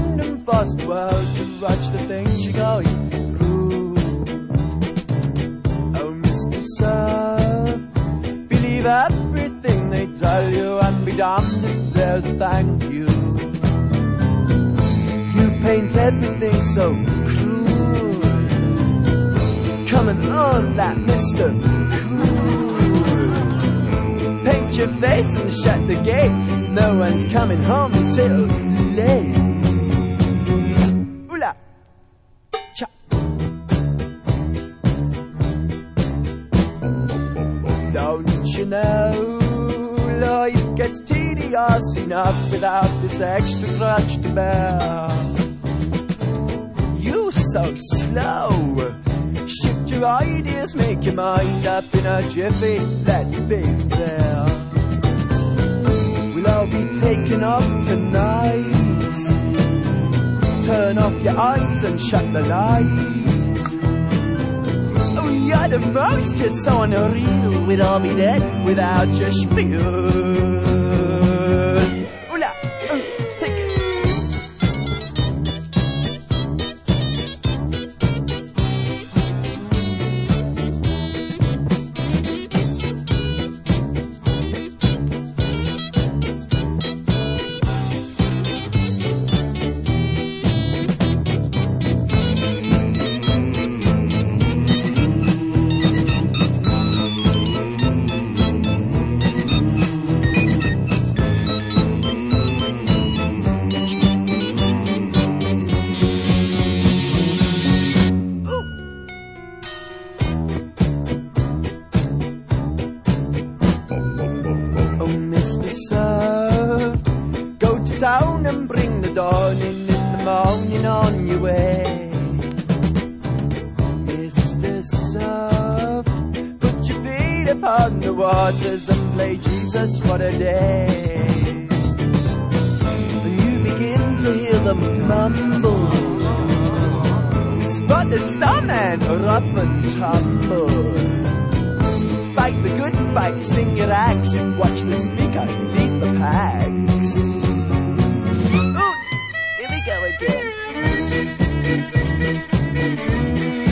round and past the world to watch the things you're going through. Oh, Mr. Sir, believe everything they tell you and be damned if they'll thank you. You paint everything so cruel. Coming on that Mr. Cool. Paint your face and shut the gate. No one's coming home till late. Oola, cha. Don't you know life gets tedious enough without this extra grudge to bear? You so slow. Shift your ideas, make your mind up in a jiffy. Let's be fair. We'll all be taken off tonight. Turn off your eyes and shut the lights. Oh, you're the most, you're so unreal. We'd all be dead without your spiel. Oola, take it. Down and bring the dawn in the morning on your way. Mr. Soft, put your feet upon the waters and play Jesus for a day. And you begin to hear them mumble. Spot the starman, rough and tumble. Fight the good fight, swing your axe, watch the speaker, lead the packs. Go again.